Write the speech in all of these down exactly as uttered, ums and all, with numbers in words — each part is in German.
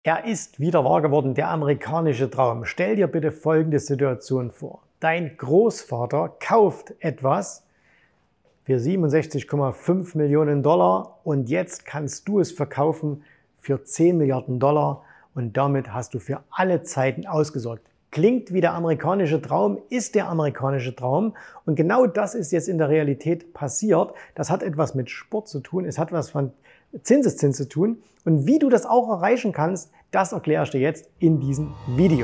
Er ist wieder wahr geworden, der amerikanische Traum. Stell dir bitte folgende Situation vor. Dein Großvater kauft etwas für siebenundsechzig Komma fünf Millionen Dollar und jetzt kannst du es verkaufen für zehn Milliarden Dollar und damit hast du für alle Zeiten ausgesorgt. Klingt wie der amerikanische Traum, ist der amerikanische Traum und genau das ist jetzt in der Realität passiert. Das hat etwas mit Sport zu tun, es hat was von Zinseszins zu tun und wie du das auch erreichen kannst, das erkläre ich dir jetzt in diesem Video.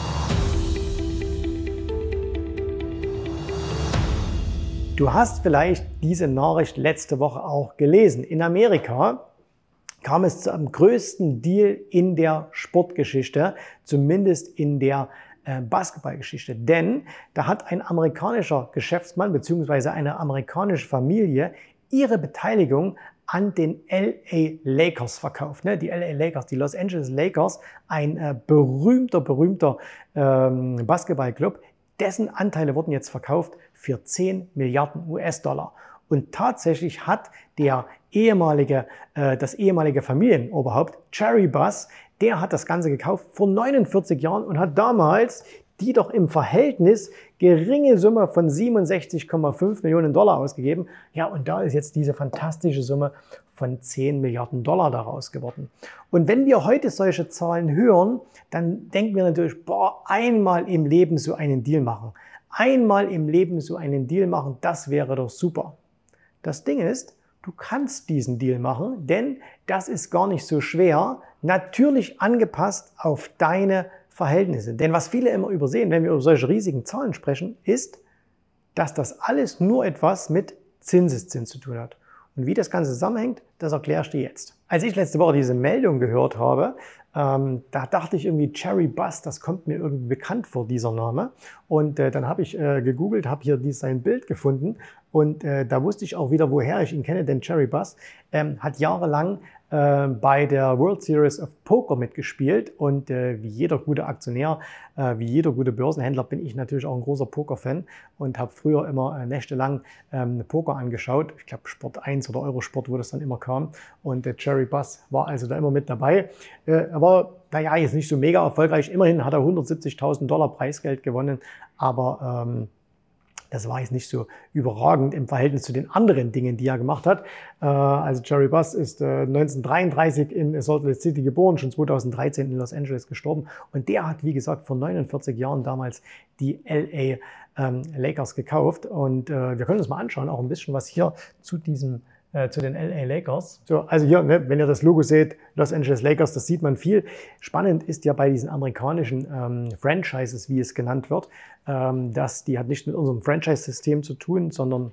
Du hast vielleicht diese Nachricht letzte Woche auch gelesen. In Amerika kam es zum größten Deal in der Sportgeschichte, zumindest in der Basketballgeschichte. Denn da hat ein amerikanischer Geschäftsmann bzw. eine amerikanische Familie ihre Beteiligung an den L A Lakers verkauft. Die L A Lakers, die Los Angeles Lakers, ein berühmter, berühmter Basketballclub, dessen Anteile wurden jetzt verkauft für zehn Milliarden U S-Dollar. Und tatsächlich hat der ehemalige, äh, das ehemalige Familienoberhaupt, Jerry Buss, der hat das Ganze gekauft vor neunundvierzig Jahren und hat damals die doch im Verhältnis geringe Summe von siebenundsechzig Komma fünf Millionen Dollar ausgegeben. Ja, und da ist jetzt diese fantastische Summe von zehn Milliarden Dollar daraus geworden. Und wenn wir heute solche Zahlen hören, dann denken wir natürlich, boah, einmal im Leben so einen Deal machen. Einmal im Leben so einen Deal machen, das wäre doch super. Das Ding ist, du kannst diesen Deal machen, denn das ist gar nicht so schwer, natürlich angepasst auf deine Verhältnisse. Denn was viele immer übersehen, wenn wir über solche riesigen Zahlen sprechen, ist, dass das alles nur etwas mit Zinseszins zu tun hat. Und wie das Ganze zusammenhängt, das erkläre ich dir jetzt. Als ich letzte Woche diese Meldung gehört habe, ähm, da dachte ich irgendwie, Jerry Buss, das kommt mir irgendwie bekannt vor, dieser Name. Und äh, dann habe ich äh, gegoogelt, habe hier dies, sein Bild gefunden und äh, da wusste ich auch wieder, woher ich ihn kenne, denn Jerry Buss ähm, hat jahrelang äh, bei der World Series of Poker mitgespielt und äh, wie jeder gute Aktionär, äh, wie jeder gute Börsenhändler bin ich natürlich auch ein großer Poker-Fan und habe früher immer äh, nächtelang ähm, Poker angeschaut. Ich glaube Sport eins oder Eurosport, wo das dann immer kam. Und der Jerry Buss war also da immer mit dabei. Äh, er war, naja, jetzt nicht so mega erfolgreich. Immerhin hat er hundertsiebzigtausend Dollar Preisgeld gewonnen, aber ähm, das war jetzt nicht so überragend im Verhältnis zu den anderen Dingen, die er gemacht hat. Äh, also Jerry Buss ist äh, neunzehnhundertdreiunddreißig in Salt Lake City geboren, schon zweitausenddreizehn in Los Angeles gestorben. Und der hat, wie gesagt, vor neunundvierzig Jahren damals die L A ähm, Lakers gekauft. Und äh, wir können uns mal anschauen, auch ein bisschen was hier zu diesem zu den L A Lakers. So, also hier, ne, wenn ihr das Logo seht, Los Angeles Lakers, das sieht man viel. Spannend ist ja bei diesen amerikanischen ähm, Franchises, wie es genannt wird, ähm, dass die hat nicht mit unserem Franchise-System zu tun, sondern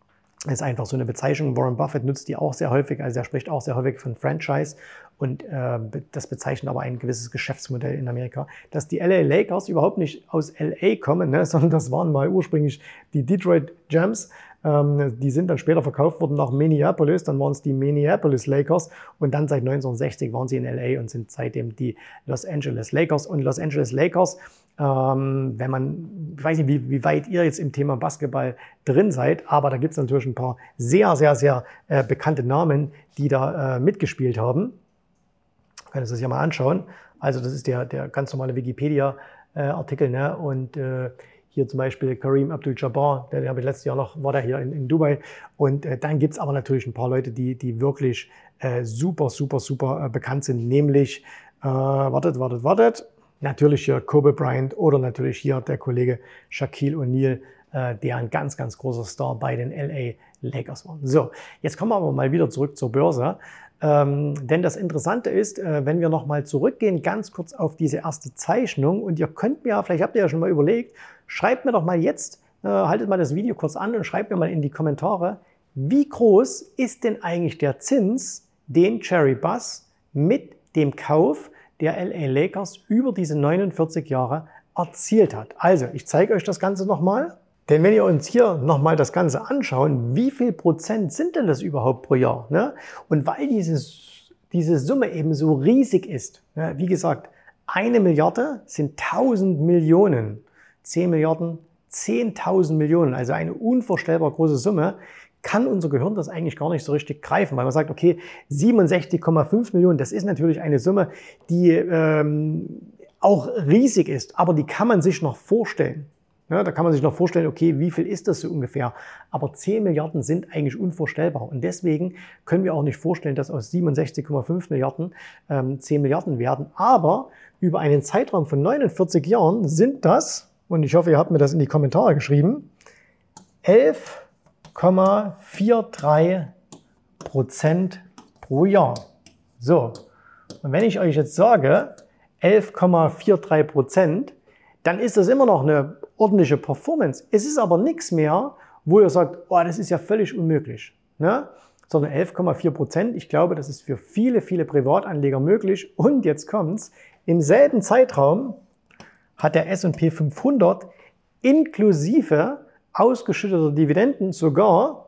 es ist einfach so eine Bezeichnung. Warren Buffett nutzt die auch sehr häufig, also er spricht auch sehr häufig von Franchise und äh, das bezeichnet aber ein gewisses Geschäftsmodell in Amerika. Dass die L A Lakers überhaupt nicht aus L A kommen, ne, sondern das waren mal ursprünglich die Detroit Gems. Ähm, die sind dann später verkauft worden nach Minneapolis, dann waren es die Minneapolis Lakers und dann seit neunzehnhundertsechzig waren sie in L A und sind seitdem die Los Angeles Lakers. Und Los Angeles Lakers, ähm, wenn man, ich weiß nicht, wie, wie weit ihr jetzt im Thema Basketball drin seid, aber da gibt es natürlich ein paar sehr, sehr, sehr äh, bekannte Namen, die da äh, mitgespielt haben. Können Sie das ja mal anschauen. Also das ist der, der ganz normale Wikipedia-Artikel, ne? Und äh, hier zum Beispiel Kareem Abdul-Jabbar, der, der habe ich letztes Jahr noch, war der hier in, in Dubai. Und äh, dann gibt's aber natürlich ein paar Leute, die, die wirklich äh, super, super, super äh, bekannt sind. Nämlich, äh, wartet, wartet, wartet, natürlich hier Kobe Bryant oder natürlich hier der Kollege Shaquille O'Neal, äh, der ein ganz, ganz großer Star bei den L A Lakers war. So, jetzt kommen wir aber mal wieder zurück zur Börse. Ähm, denn das Interessante ist, äh, wenn wir nochmal zurückgehen, ganz kurz auf diese erste Zeichnung und ihr könnt mir, vielleicht habt ihr ja schon mal überlegt, schreibt mir doch mal jetzt, äh, haltet mal das Video kurz an und schreibt mir mal in die Kommentare, wie groß ist denn eigentlich der Zins, den Jerry Buss mit dem Kauf der L A Lakers über diese neunundvierzig Jahre erzielt hat. Also, ich zeige euch das Ganze nochmal. Denn wenn wir uns hier nochmal das Ganze anschauen, wie viel Prozent sind denn das überhaupt pro Jahr? Ne? Und weil dieses, diese Summe eben so riesig ist, ne? Wie gesagt, eine Milliarde sind tausend Millionen, zehn Milliarden, zehntausend Millionen, also eine unvorstellbar große Summe, kann unser Gehirn das eigentlich gar nicht so richtig greifen, weil man sagt, okay, siebenundsechzig Komma fünf Millionen, das ist natürlich eine Summe, die ähm, auch riesig ist, aber die kann man sich noch vorstellen. Ja, da kann man sich noch vorstellen, okay, wie viel ist das so ungefähr? Aber zehn Milliarden sind eigentlich unvorstellbar. Und deswegen können wir auch nicht vorstellen, dass aus siebenundsechzig Komma fünf Milliarden ähm, zehn Milliarden werden. Aber über einen Zeitraum von neunundvierzig Jahren sind das, und ich hoffe, ihr habt mir das in die Kommentare geschrieben, elf Komma dreiundvierzig Prozent pro Jahr. So, und wenn ich euch jetzt sage, elf Komma dreiundvierzig Prozent, dann ist das immer noch eine ordentliche Performance. Es ist aber nichts mehr, wo ihr sagt, oh, das ist ja völlig unmöglich. Ne? Sondern elf Komma vier Prozent, ich glaube, das ist für viele, viele Privatanleger möglich. Und jetzt kommt's, im selben Zeitraum hat der S und P fünfhundert inklusive ausgeschütteter Dividenden sogar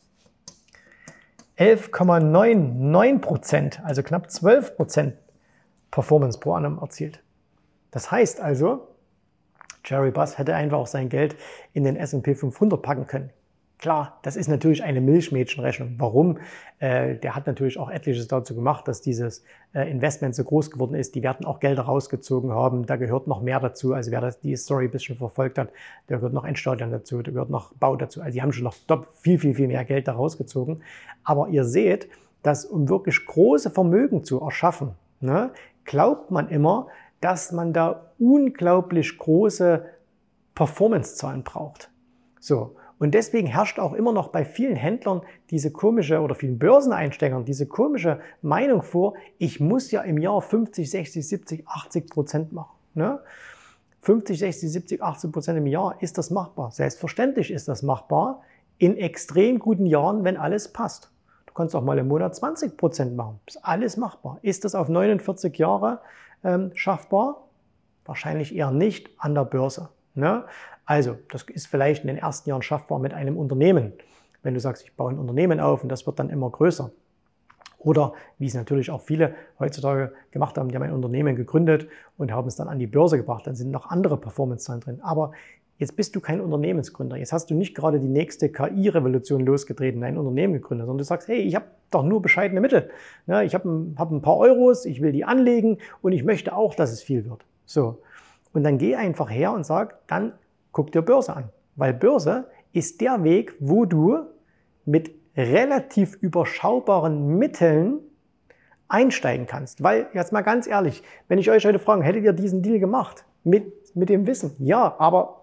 elf Komma neunundneunzig Prozent, also knapp zwölf Prozent Performance pro annum erzielt. Das heißt also, Jerry Buss hätte einfach auch sein Geld in den S und P fünfhundert packen können. Klar, das ist natürlich eine Milchmädchenrechnung. Warum? Äh, der hat natürlich auch etliches dazu gemacht, dass dieses äh, Investment so groß geworden ist. Die werden auch Gelder rausgezogen haben. Da gehört noch mehr dazu. Also wer das, die Story ein bisschen verfolgt hat, da gehört noch ein Stadion dazu, da gehört noch Bau dazu. Also die haben schon noch viel, viel, viel mehr Geld da rausgezogen. Aber ihr seht, dass um wirklich große Vermögen zu erschaffen, ne, glaubt man immer, dass man da unglaublich große Performance-Zahlen braucht. So. Und deswegen herrscht auch immer noch bei vielen Händlern diese komische oder vielen Börseneinsteigern diese komische Meinung vor, ich muss ja im Jahr fünfzig, sechzig, siebzig, achtzig Prozent machen. Ne? fünfzig, sechzig, siebzig, achtzig Prozent im Jahr, ist das machbar? Selbstverständlich ist das machbar in extrem guten Jahren, wenn alles passt. Du kannst auch mal im Monat zwanzig Prozent machen. Ist alles machbar. Ist das auf neunundvierzig Jahre ähm, schaffbar? Wahrscheinlich eher nicht an der Börse. Ne? Also, das ist vielleicht in den ersten Jahren schaffbar mit einem Unternehmen. Wenn du sagst, ich baue ein Unternehmen auf und das wird dann immer größer. Oder, wie es natürlich auch viele heutzutage gemacht haben, die haben ein Unternehmen gegründet und haben es dann an die Börse gebracht. Dann sind noch andere Performance-Zahlen drin. Aber jetzt bist du kein Unternehmensgründer. Jetzt hast du nicht gerade die nächste K I-Revolution losgetreten, ein Unternehmen gegründet, sondern du sagst, hey, ich habe doch nur bescheidene Mittel. Ich habe ein, hab ein paar Euros, ich will die anlegen und ich möchte auch, dass es viel wird. So. Und dann geh einfach her und sag, dann guck dir Börse an. Weil Börse ist der Weg, wo du mit relativ überschaubaren Mitteln einsteigen kannst. Weil, jetzt mal ganz ehrlich, wenn ich euch heute frage, hättet ihr diesen Deal gemacht? Mit, mit dem Wissen? Ja, aber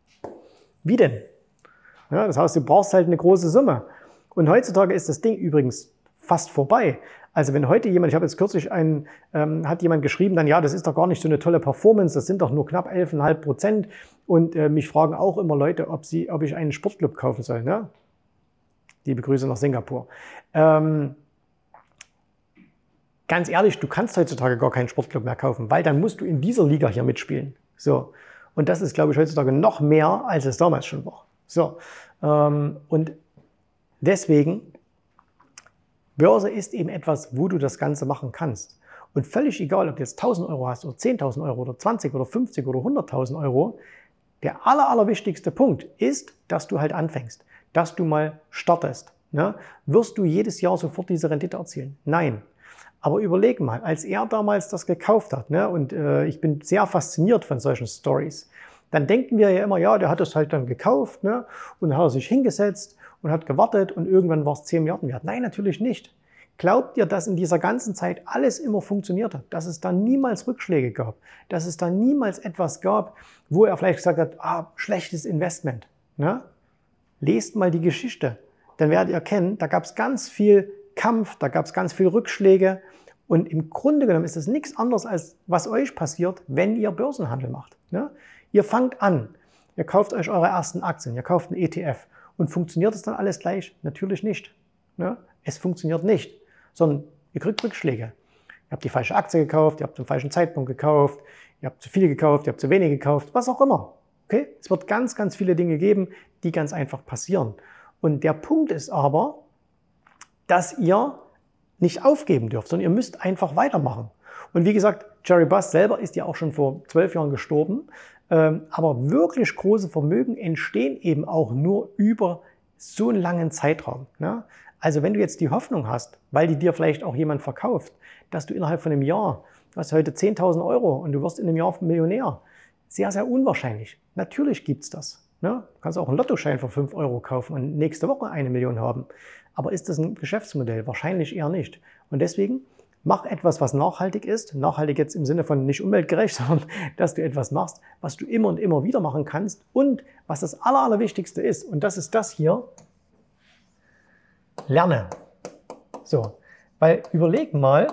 wie denn? Ja, das heißt, du brauchst halt eine große Summe. Und heutzutage ist das Ding übrigens fast vorbei. Also wenn heute jemand, ich habe jetzt kürzlich einen, ähm, hat jemand geschrieben, dann ja, das ist doch gar nicht so eine tolle Performance, das sind doch nur knapp elf Komma fünf Prozent. Und äh, mich fragen auch immer Leute, ob sie, ob ich einen Sportclub kaufen soll. Ne? Liebe Grüße nach Singapur. Ähm, ganz ehrlich, du kannst heutzutage gar keinen Sportclub mehr kaufen, weil dann musst du in dieser Liga hier mitspielen. So. Und das ist, glaube ich, heutzutage noch mehr, als es damals schon war. So. Ähm, und deswegen, Börse ist eben etwas, wo du das Ganze machen kannst. Und völlig egal, ob du jetzt tausend Euro hast oder zehntausend Euro oder zwanzig oder fünfzig oder hunderttausend Euro, der aller, allerwichtigste Punkt ist, dass du halt anfängst, dass du mal startest. Ne? Wirst du jedes Jahr sofort diese Rendite erzielen? Nein. Aber überleg mal, als er damals das gekauft hat, ne, und äh, ich bin sehr fasziniert von solchen Stories, dann denken wir ja immer, ja, der hat es halt dann gekauft, ne, und dann hat er sich hingesetzt und hat gewartet und irgendwann war es zehn Milliarden wert. Nein, natürlich nicht. Glaubt ihr, dass in dieser ganzen Zeit alles immer funktioniert hat? Dass es da niemals Rückschläge gab? Dass es da niemals etwas gab, wo er vielleicht gesagt hat, ah, schlechtes Investment. Ne? Lest mal die Geschichte. Dann werdet ihr erkennen, da gab es ganz viel Kampf, da gab es ganz viel Rückschläge. Und im Grunde genommen ist das nichts anderes, als was euch passiert, wenn ihr Börsenhandel macht. Ne? Ihr fangt an, ihr kauft euch eure ersten Aktien, ihr kauft einen E T F. Und funktioniert es dann alles gleich? Natürlich nicht. Ne? Es funktioniert nicht, sondern ihr kriegt Rückschläge. Ihr habt die falsche Aktie gekauft, ihr habt zum falschen Zeitpunkt gekauft, ihr habt zu viel gekauft, ihr habt zu wenig gekauft, was auch immer. Okay? Es wird ganz, ganz viele Dinge geben, die ganz einfach passieren. Und der Punkt ist aber, dass ihr nicht aufgeben dürft, sondern ihr müsst einfach weitermachen. Und wie gesagt, Jerry Buss selber ist ja auch schon vor zwölf Jahren gestorben. Aber wirklich große Vermögen entstehen eben auch nur über so einen langen Zeitraum. Ne? Also wenn du jetzt die Hoffnung hast, weil die dir vielleicht auch jemand verkauft, dass du innerhalb von einem Jahr, du hast heute zehntausend Euro und du wirst in einem Jahr Millionär, sehr, sehr unwahrscheinlich. Natürlich gibt's das. Ne? Du kannst auch einen Lottoschein für fünf Euro kaufen und nächste Woche eine Million haben. Aber ist das ein Geschäftsmodell? Wahrscheinlich eher nicht. Und deswegen mach etwas, was nachhaltig ist. Nachhaltig jetzt im Sinne von nicht umweltgerecht, sondern dass du etwas machst, was du immer und immer wieder machen kannst und was das Aller, Allerwichtigste ist. Und das ist das hier. Lerne. So, weil überleg mal,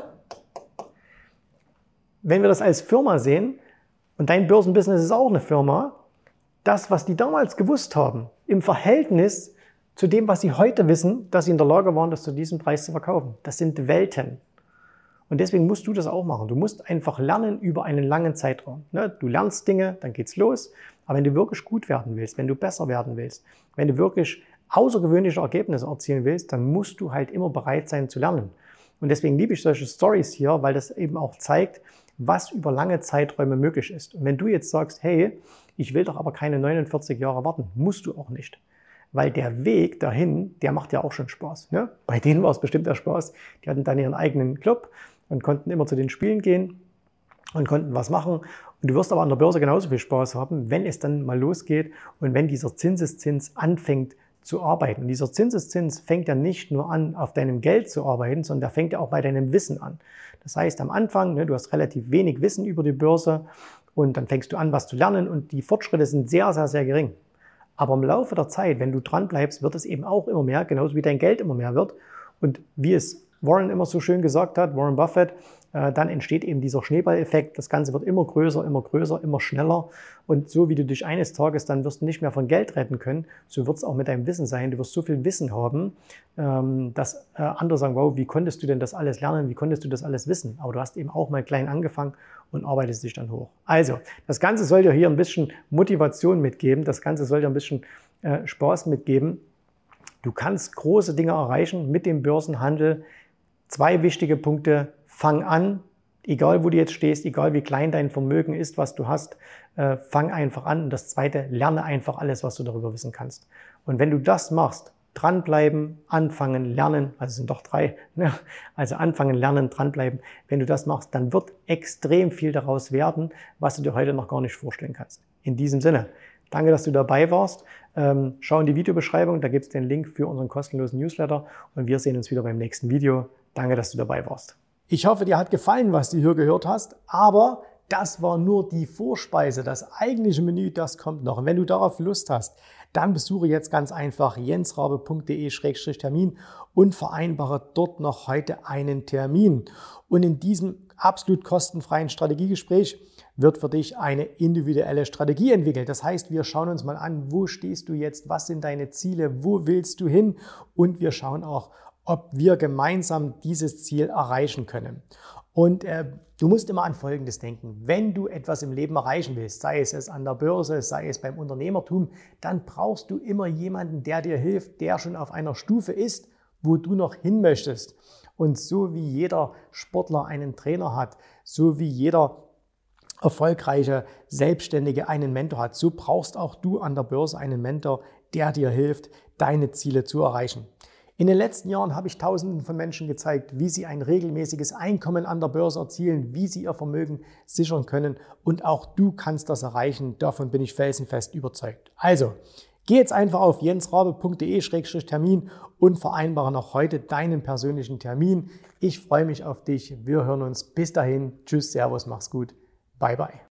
wenn wir das als Firma sehen, und dein Börsenbusiness ist auch eine Firma, das, was die damals gewusst haben, im Verhältnis zu dem, was sie heute wissen, dass sie in der Lage waren, das zu diesem Preis zu verkaufen. Das sind Welten. Und deswegen musst du das auch machen. Du musst einfach lernen über einen langen Zeitraum. Du lernst Dinge, dann geht's los. Aber wenn du wirklich gut werden willst, wenn du besser werden willst, wenn du wirklich außergewöhnliche Ergebnisse erzielen willst, dann musst du halt immer bereit sein zu lernen. Und deswegen liebe ich solche Stories hier, weil das eben auch zeigt, was über lange Zeiträume möglich ist. Und wenn du jetzt sagst, hey, ich will doch aber keine neunundvierzig Jahre warten, musst du auch nicht. Weil der Weg dahin, der macht ja auch schon Spaß. Ne? Bei denen war es bestimmt der Spaß. Die hatten dann ihren eigenen Club und konnten immer zu den Spielen gehen und konnten was machen. Und du wirst aber an der Börse genauso viel Spaß haben, wenn es dann mal losgeht und wenn dieser Zinseszins anfängt zu arbeiten. Und dieser Zinseszins fängt ja nicht nur an, auf deinem Geld zu arbeiten, sondern der fängt ja auch bei deinem Wissen an. Das heißt, am Anfang, ne, du hast relativ wenig Wissen über die Börse und dann fängst du an, was zu lernen und die Fortschritte sind sehr, sehr, sehr gering. Aber im Laufe der Zeit, wenn du dran bleibst, wird es eben auch immer mehr, genauso wie dein Geld immer mehr wird. Und wie es Warren immer so schön gesagt hat, Warren Buffett, äh, dann entsteht eben dieser Schneeballeffekt. Das Ganze wird immer größer, immer größer, immer schneller. Und so wie du dich eines Tages dann wirst du nicht mehr von Geld retten können, so wird es auch mit deinem Wissen sein. Du wirst so viel Wissen haben, ähm, dass äh, andere sagen, wow, wie konntest du denn das alles lernen? Wie konntest du das alles wissen? Aber du hast eben auch mal klein angefangen und arbeitest dich dann hoch. Also, das Ganze soll dir hier ein bisschen Motivation mitgeben. Das Ganze soll dir ein bisschen äh, Spaß mitgeben. Du kannst große Dinge erreichen mit dem Börsenhandel. Zwei wichtige Punkte. Fang an, egal wo du jetzt stehst, egal wie klein dein Vermögen ist, was du hast, äh, fang einfach an. Und das Zweite, lerne einfach alles, was du darüber wissen kannst. Und wenn du das machst, dranbleiben, anfangen, lernen, also es sind doch drei, ne? Also anfangen, lernen, dranbleiben. Wenn du das machst, dann wird extrem viel daraus werden, was du dir heute noch gar nicht vorstellen kannst. In diesem Sinne, danke, dass du dabei warst. Ähm, schau in die Videobeschreibung, da gibt es den Link für unseren kostenlosen Newsletter und wir sehen uns wieder beim nächsten Video. Danke, dass du dabei warst. Ich hoffe, dir hat gefallen, was du hier gehört hast, aber das war nur die Vorspeise. Das eigentliche Menü, das kommt noch. Und wenn du darauf Lust hast, dann besuche jetzt ganz einfach jensrabe punkt de Schrägstrich Termin und vereinbare dort noch heute einen Termin. Und in diesem absolut kostenfreien Strategiegespräch wird für dich eine individuelle Strategie entwickelt. Das heißt, wir schauen uns mal an, wo stehst du jetzt, was sind deine Ziele, wo willst du hin und wir schauen auch, ob wir gemeinsam dieses Ziel erreichen können. Und äh, du musst immer an Folgendes denken. Wenn du etwas im Leben erreichen willst, sei es, es an der Börse, sei es beim Unternehmertum, dann brauchst du immer jemanden, der dir hilft, der schon auf einer Stufe ist, wo du noch hin möchtest. Und so wie jeder Sportler einen Trainer hat, so wie jeder erfolgreiche Selbstständige einen Mentor hat, so brauchst auch du an der Börse einen Mentor, der dir hilft, deine Ziele zu erreichen. In den letzten Jahren habe ich Tausenden von Menschen gezeigt, wie sie ein regelmäßiges Einkommen an der Börse erzielen, wie sie ihr Vermögen sichern können und auch du kannst das erreichen. Davon bin ich felsenfest überzeugt. Also, geh jetzt einfach auf jensrabe punkt de Schrägstrich Termin und vereinbare noch heute deinen persönlichen Termin. Ich freue mich auf dich. Wir hören uns. Bis dahin. Tschüss, Servus, mach's gut. Bye, bye.